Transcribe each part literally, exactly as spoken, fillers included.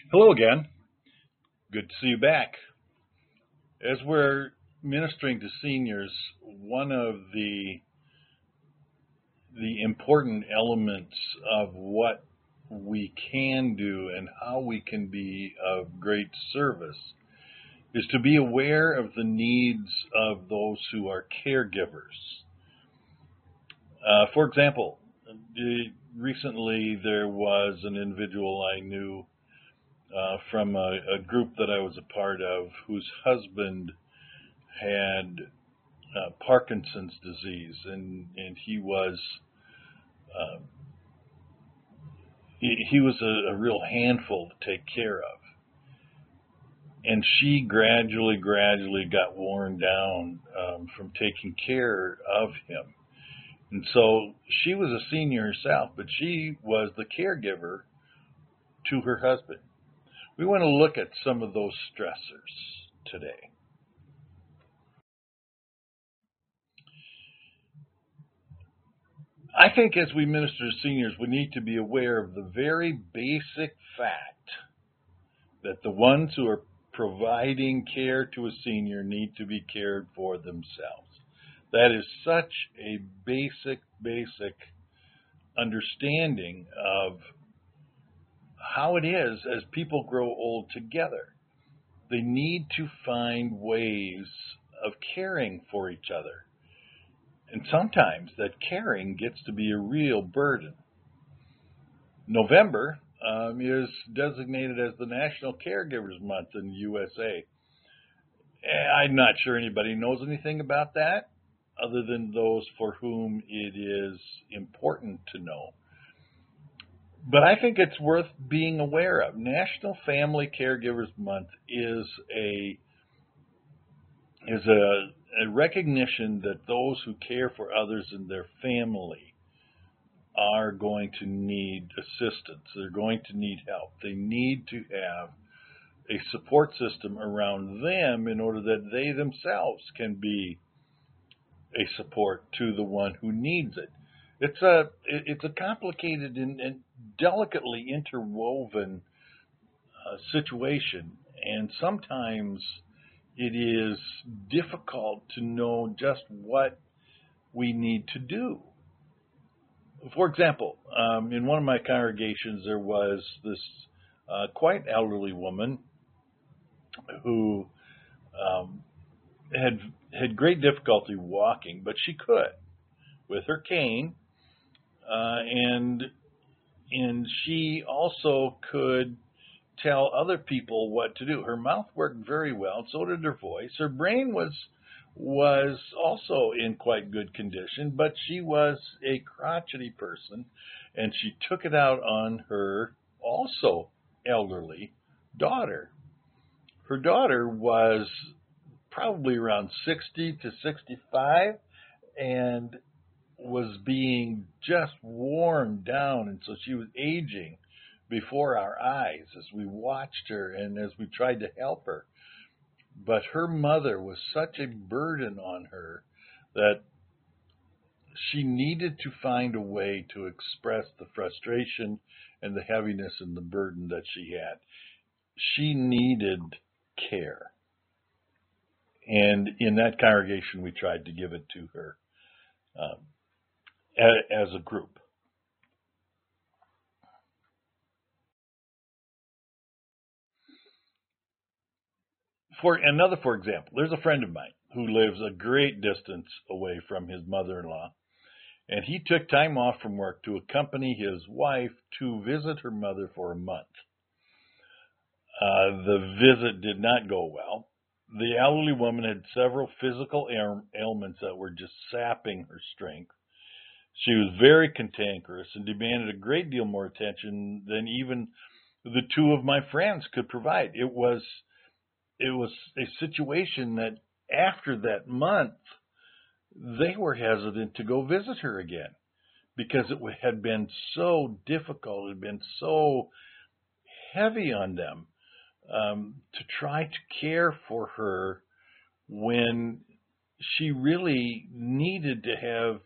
Hello again. Good to see you back. As we're ministering to seniors, one of the the important elements of what we can do and how we can be of great service is to be aware of the needs of those who are caregivers. Uh, for example, the- recently there was an individual I knew uh, from a, a group that I was a part of whose husband had uh, Parkinson's disease, and and he was uh, he, he was a, a real handful to take care of, and she gradually, gradually got worn down um, from taking care of him, and so she was a senior herself, but she was the caregiver to her husband. We want to look at some of those stressors today. I think as we minister to seniors, we need to be aware of the very basic fact that the ones who are providing care to a senior need to be cared for themselves. That is such a basic, basic understanding of how it is as people grow old together. They need to find ways of caring for each other. And sometimes that caring gets to be a real burden. November um, is designated as the National Caregivers Month in the U S A. I'm not sure anybody knows anything about that other than those for whom it is important to know. But I think it's worth being aware of. National Family Caregivers Month is a is a, a recognition that those who care for others in their family are going to need assistance. They're going to need help. They need to have a support system around them in order that they themselves can be a support to the one who needs it. It's a it's a complicated and, and delicately interwoven uh, situation, and sometimes it is difficult to know just what we need to do. For example, um, in one of my congregations, there was this uh, quite elderly woman who um, had had great difficulty walking, but she could with her cane, uh, and and she also could tell other people what to do. Her mouth worked very well, so did her voice. Her brain was was also in quite good condition, but she was a crotchety person, and she took it out on her also elderly daughter. Her daughter was probably around sixty to sixty-five and was being just worn down, and so she was aging before our eyes as we watched her and as we tried to help her. But her mother was such a burden on her that she needed to find a way to express the frustration and the heaviness and the burden that she had. She needed care. And in that congregation, we tried to give it to her um, as a group. For another, for example, there's a friend of mine who lives a great distance away from his mother-in-law, and he took time off from work to accompany his wife to visit her mother for a month. Uh, the visit did not go well. The elderly woman had several physical ailments that were just sapping her strength. She was very cantankerous and demanded a great deal more attention than even the two of my friends could provide. It was it was a situation that after that month, they were hesitant to go visit her again because it had been so difficult, it had been so heavy on them um, to try to care for her when she really needed to have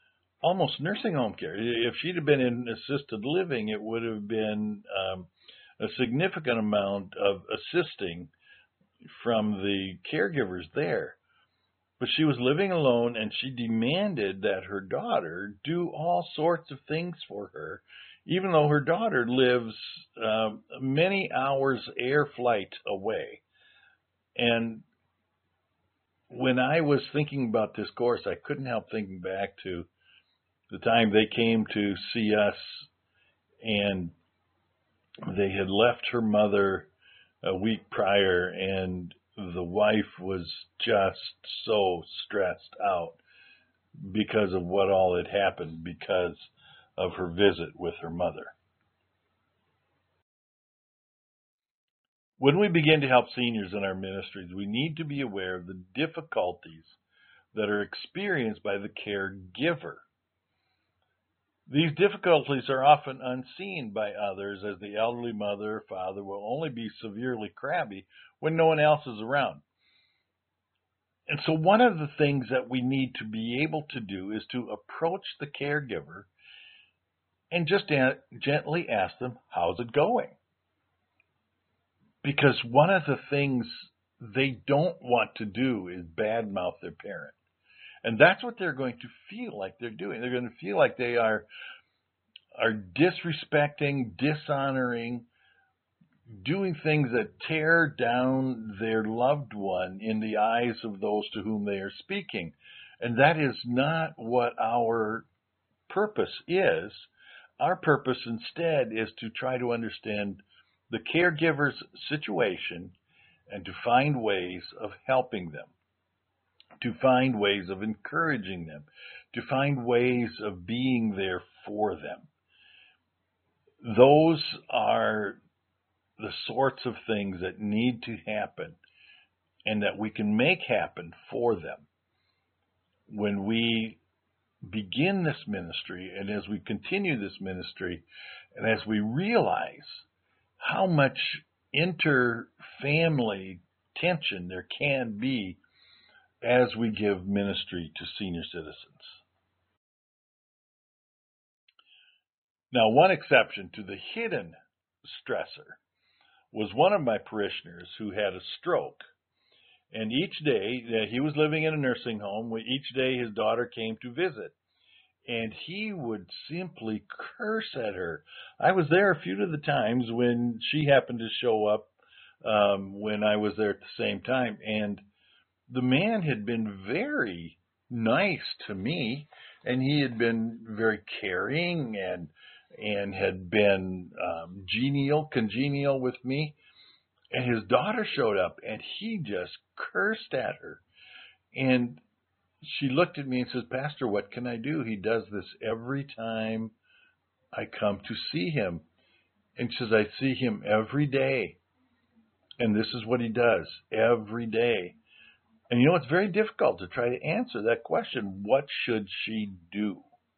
almost nursing home care. If she'd have been in assisted living, it would have been um, a significant amount of assisting from the caregivers there. But she was living alone, and she demanded that her daughter do all sorts of things for her, even though her daughter lives uh, many hours air flight away. And when I was thinking about this course, I couldn't help thinking back to the time they came to see us, and they had left her mother a week prior, and the wife was just so stressed out because of what all had happened because of her visit with her mother. When we begin to help seniors in our ministries, we need to be aware of the difficulties that are experienced by the caregiver. These difficulties are often unseen by others, as the elderly mother or father will only be severely crabby when no one else is around. And so one of the things that we need to be able to do is to approach the caregiver and just gently ask them, how's it going? Because one of the things they don't want to do is badmouth their parent. And that's what they're going to feel like they're doing. They're going to feel like they are, are disrespecting, dishonoring, doing things that tear down their loved one in the eyes of those to whom they are speaking. And that is not what our purpose is. Our purpose instead is to try to understand the caregiver's situation and to find ways of helping them, to find ways of encouraging them, to find ways of being there for them. Those are the sorts of things that need to happen and that we can make happen for them when we begin this ministry, and as we continue this ministry, and as we realize how much inter-family tension there can be as we give ministry to senior citizens. Now, one exception to the hidden stressor was one of my parishioners who had a stroke. And each day, he was living in a nursing home, each day his daughter came to visit. And he would simply curse at her. I was there a few of the times when she happened to show up um, when I was there at the same time. And the man had been very nice to me, and he had been very caring and and had been um, genial, congenial with me. And his daughter showed up, and he just cursed at her. And she looked at me and says, Pastor, what can I do? He does this every time I come to see him. And she says, I see him every day. And this is what he does every day. And you know, it's very difficult to try to answer that question. What should she do?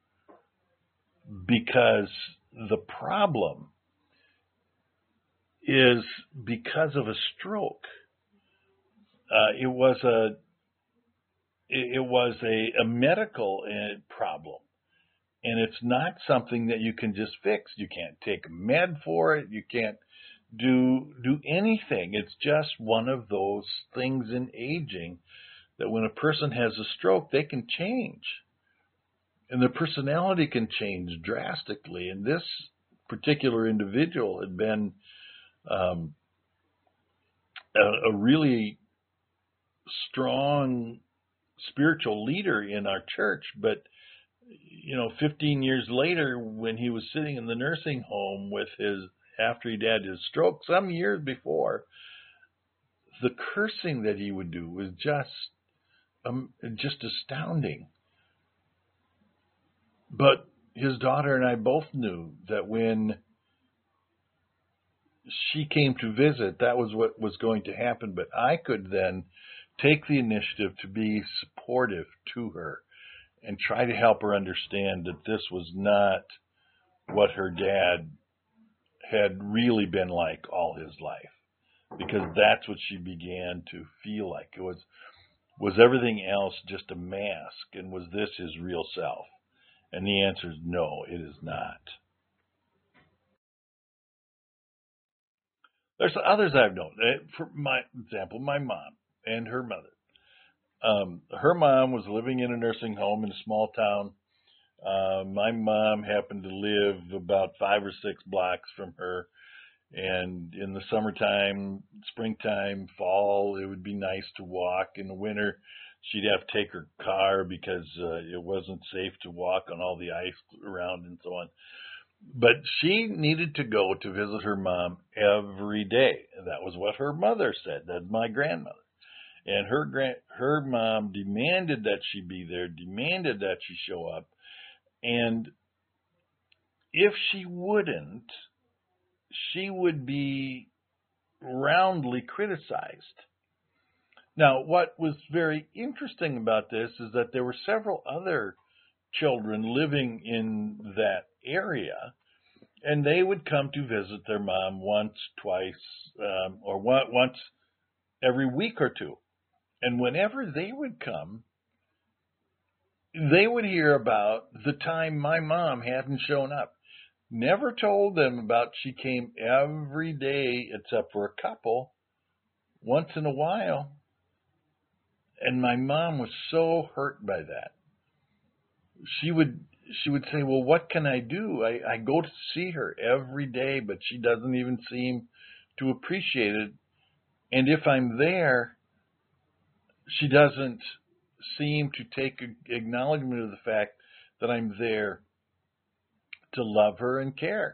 Because the problem is because of a stroke. Uh, it was a it was a, a medical problem, and it's not something that you can just fix. You can't take a med for it. You can't do do anything. It's just one of those things in aging that when a person has a stroke, they can change, and their personality can change drastically. And this particular individual had been um, a, a really strong spiritual leader in our church, but you know, fifteen years later, when he was sitting in the nursing home with his, after he'd had his stroke, some years before, the cursing that he would do was just, um, just astounding. But his daughter and I both knew that when she came to visit, that was what was going to happen. But I could then take the initiative to be supportive to her and try to help her understand that this was not what her dad had really been like all his life, because that's what she began to feel like. It was, was everything else just a mask, and was this his real self? And the answer is no, it is not. There's others I've known. Uh, For my example, my mom and her mother. Um, her mom was living in a nursing home in a small town. Uh, my mom happened to live about five or six blocks from her. And in the summertime, springtime, fall, it would be nice to walk. In the winter, she'd have to take her car because uh, it wasn't safe to walk on all the ice around and so on. But she needed to go to visit her mom every day. That was what her mother said. That's my grandmother. And her grand, her mom demanded that she be there, demanded that she show up. And if she wouldn't, she would be roundly criticized. Now, what was very interesting about this is that there were several other children living in that area, and they would come to visit their mom once, twice, um, or one, once every week or two. And whenever they would come, they would hear about the time my mom hadn't shown up. Never told them about she came every day except for a couple, once in a while. And my mom was so hurt by that. She would she would say, well, what can I do? I, I go to see her every day, but she doesn't even seem to appreciate it. And if I'm there, she doesn't seem to take acknowledgement of the fact that I'm there to love her and care.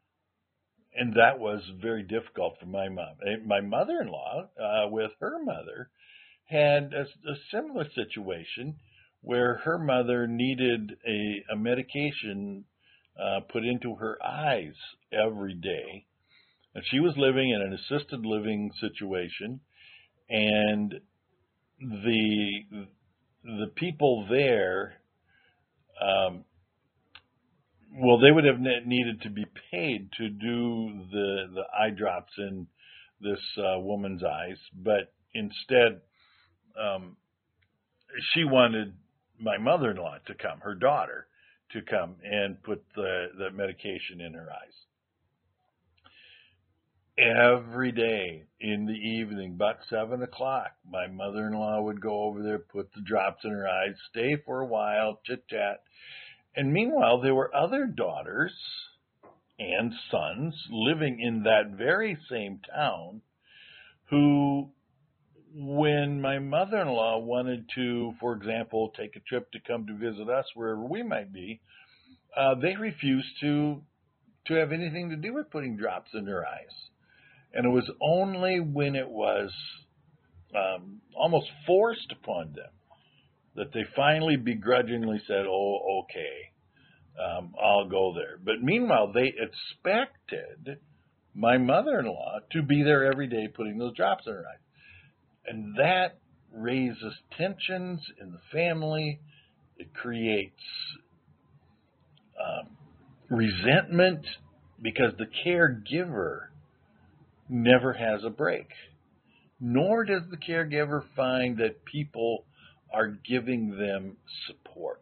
And that was very difficult for my mom. My mother-in-law, uh, with her mother, had a, a similar situation where her mother needed a, a medication uh, put into her eyes every day. And she was living in an assisted living situation, and the the people there, um, well, they would have needed to be paid to do the the eye drops in this uh, woman's eyes, but instead, um, she wanted my mother-in-law to come, her daughter, to come and put the, the medication in her eyes. Every day in the evening, about seven o'clock, my mother-in-law would go over there, put the drops in her eyes, stay for a while, chit-chat. And meanwhile, there were other daughters and sons living in that very same town who, when my mother-in-law wanted to, for example, take a trip to come to visit us wherever we might be, uh, they refused to to have anything to do with putting drops in their eyes. And it was only when it was um, almost forced upon them that they finally begrudgingly said, oh, okay, um, I'll go there. But meanwhile, they expected my mother-in-law to be there every day putting those drops in her eyes. And that raises tensions in the family. It creates um, resentment because the caregiver never has a break. Nor does the caregiver find that people are giving them support.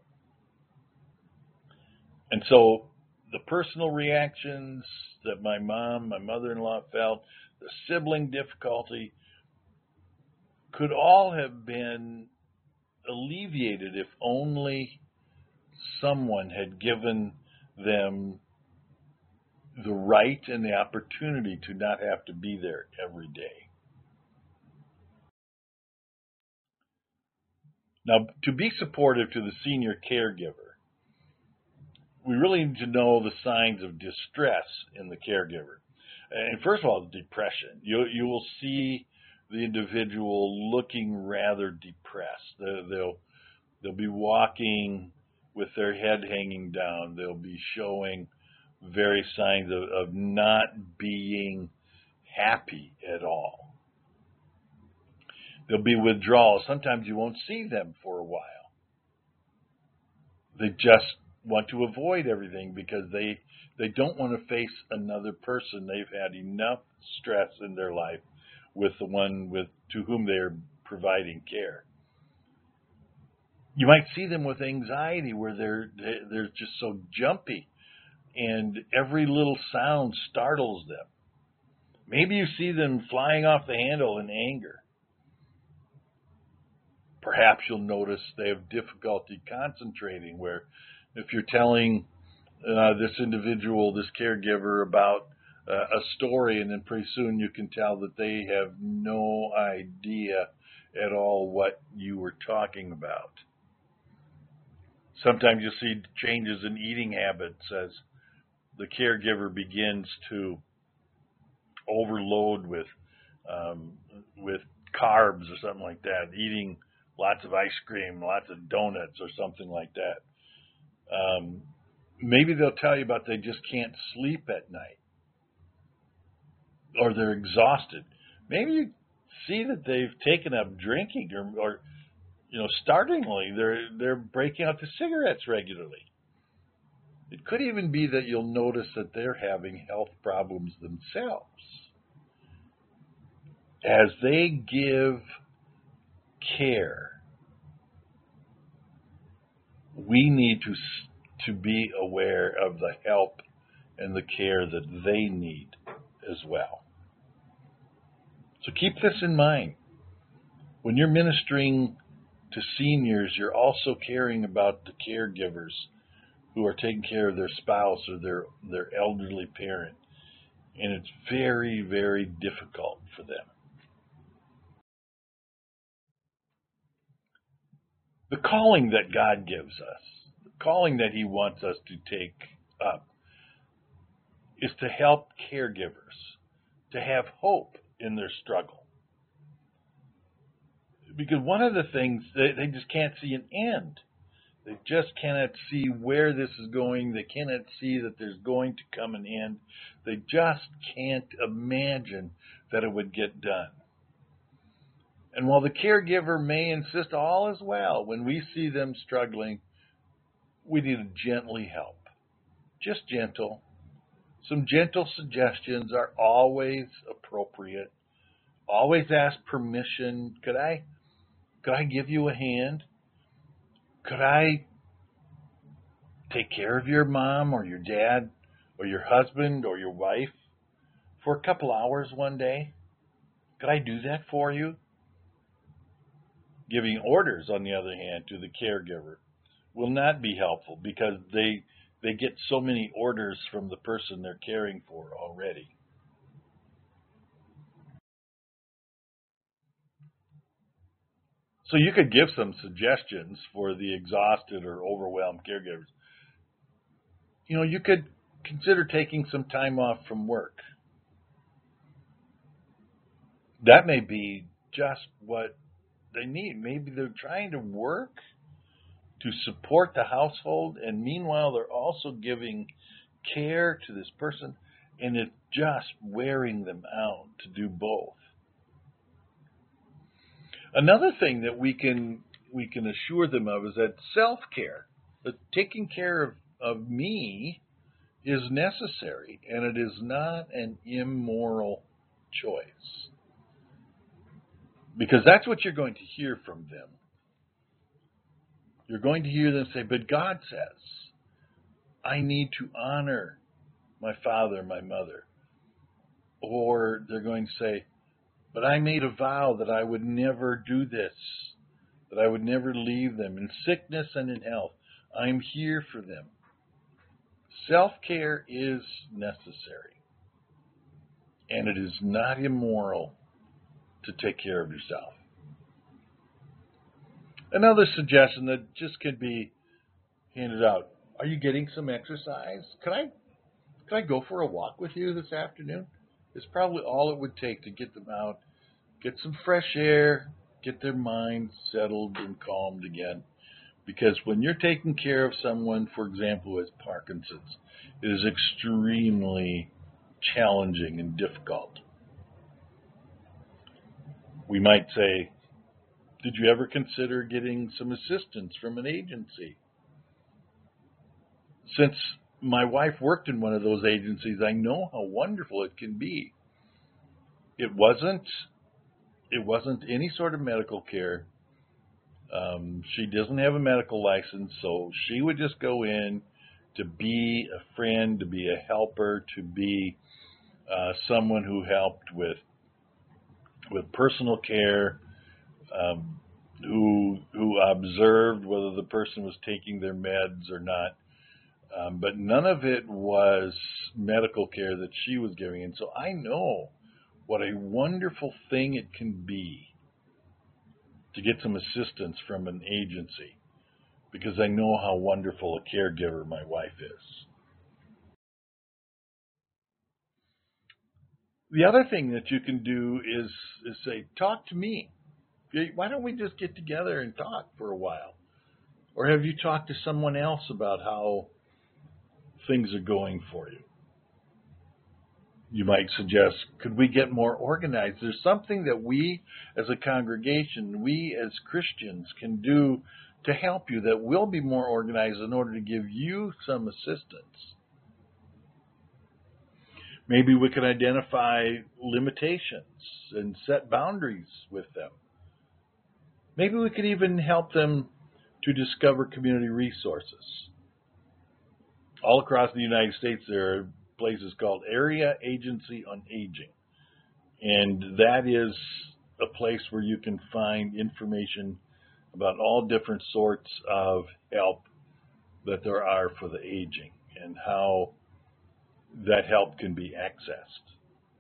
And so the personal reactions that my mom, my mother-in-law felt, the sibling difficulty, could all have been alleviated if only someone had given them the right and the opportunity to not have to be there every day. Now, to be supportive to the senior caregiver, we really need to know the signs of distress in the caregiver. And first of all, depression. You, you will see the individual looking rather depressed. They'll, they'll be walking with their head hanging down. They'll be showing various signs of, of not being happy at all. There'll be withdrawal. Sometimes you won't see them for a while. They just want to avoid everything because they they don't want to face another person. They've had enough stress in their life with the one with to whom they are providing care. You might see them with anxiety where they're they're just so jumpy, and every little sound startles them. Maybe you see them flying off the handle in anger. Perhaps you'll notice they have difficulty concentrating, where if you're telling uh, this individual, this caregiver, about uh, a story, and then pretty soon you can tell that they have no idea at all what you were talking about. Sometimes you see changes in eating habits as the caregiver begins to overload with um, with carbs or something like that, eating lots of ice cream, lots of donuts or something like that. Um, maybe they'll tell you about they just can't sleep at night, or they're exhausted. Maybe you see that they've taken up drinking, or, or you know, startlingly, they're they're breaking out the cigarettes regularly. It could even be that you'll notice that they're having health problems themselves. As they give care, we need to to be aware of the help and the care that they need as well. So keep this in mind. When you're ministering to seniors, you're also caring about the caregivers who are taking care of their spouse or their, their elderly parent. And it's very, very difficult for them. The calling that God gives us, the calling that He wants us to take up, is to help caregivers, to have hope in their struggle. Because one of the things, they, they just can't see an end. They just cannot see where this is going. They cannot see that there's going to come an end. They just can't imagine that it would get done. And while the caregiver may insist all is well, when we see them struggling, we need to gently help. Just gentle. Some gentle suggestions are always appropriate. Always ask permission. Could I, could I give you a hand? Could I take care of your mom or your dad or your husband or your wife for a couple hours one day? Could I do that for you? Giving orders, on the other hand, to the caregiver will not be helpful, because they they get so many orders from the person they're caring for already. So you could give some suggestions for the exhausted or overwhelmed caregivers. You know, you could consider taking some time off from work. That may be just what they need. Maybe they're trying to work to support the household, and meanwhile they're also giving care to this person, and it's just wearing them out to do both. Another thing that we can we can assure them of is that self-care, that taking care of, of me, is necessary, and it is not an immoral choice. Because that's what you're going to hear from them. You're going to hear them say, but God says, I need to honor my father, my mother. Or they're going to say, but I made a vow that I would never do this, that I would never leave them in sickness and in health. I'm here for them. Self-care is necessary, and it is not immoral to take care of yourself. Another suggestion that just could be handed out: are you getting some exercise? Could I, could I go for a walk with you this afternoon? It's probably all it would take to get them out, get some fresh air, get their minds settled and calmed again. Because when you're taking care of someone, for example, who has Parkinson's, it is extremely challenging and difficult. We might say, did you ever consider getting some assistance from an agency? Since my wife worked in one of those agencies, I know how wonderful it can be. It wasn't, it wasn't any sort of medical care. Um, she doesn't have a medical license, so she would just go in to be a friend, to be a helper, to be uh, someone who helped with with personal care, um, who who observed whether the person was taking their meds or not. Um, but none of it was medical care that she was giving. And so I know what a wonderful thing it can be to get some assistance from an agency, because I know how wonderful a caregiver my wife is. The other thing that you can do is, is say, talk to me. Why don't we just get together and talk for a while? Or have you talked to someone else about how things are going for you? You might suggest, could we get more organized? There's something that we as a congregation, we as Christians can do to help you that will be more organized in order to give you some assistance. Maybe we can identify limitations and set boundaries with them. Maybe we could even help them to discover community resources. All across the United States, there are places called Area Agency on Aging. And that is a place where you can find information about all different sorts of help that there are for the aging and how that help can be accessed.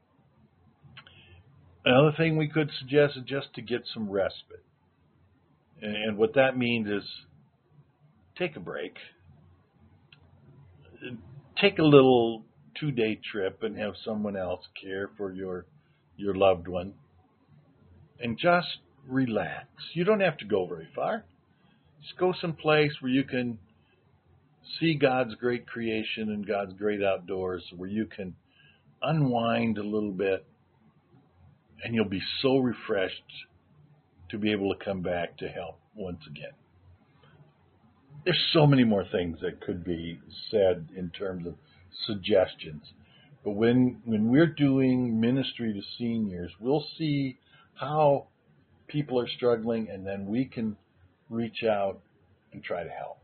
Another thing we could suggest is just to get some respite. And what that means is take a break. Take a little two-day trip and have someone else care for your your loved one. And just relax. You don't have to go very far. Just go someplace where you can see God's great creation and God's great outdoors, where you can unwind a little bit, and you'll be so refreshed to be able to come back to help once again. There's so many more things that could be said in terms of suggestions. But when when we're doing ministry to seniors, we'll see how people are struggling, and then we can reach out and try to help.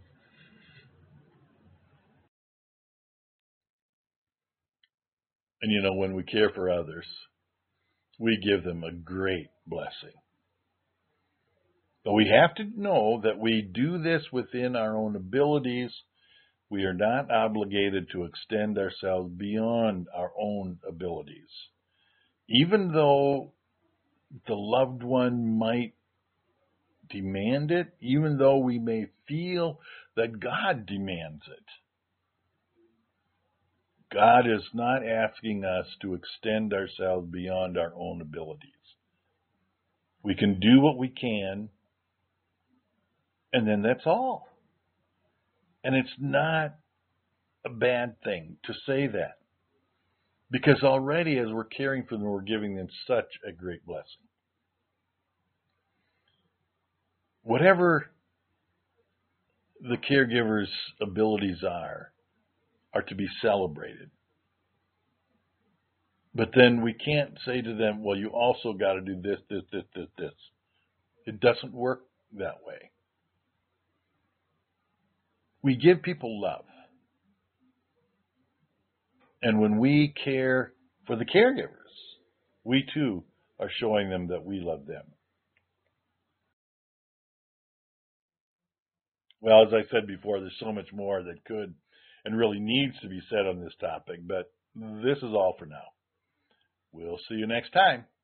And you know, when we care for others, we give them a great blessing. But we have to know that we do this within our own abilities. We are not obligated to extend ourselves beyond our own abilities. Even though the loved one might demand it, even though we may feel that God demands it, God is not asking us to extend ourselves beyond our own abilities. We can do what we can, and then that's all. And it's not a bad thing to say that, because already as we're caring for them, we're giving them such a great blessing. Whatever the caregiver's abilities are, are to be celebrated. But then we can't say to them, well, you also got to do this, this, this, this, this. It doesn't work that way. We give people love. And when we care for the caregivers, we too are showing them that we love them. Well, as I said before, there's so much more that could and really needs to be said on this topic, but this is all for now. We'll see you next time.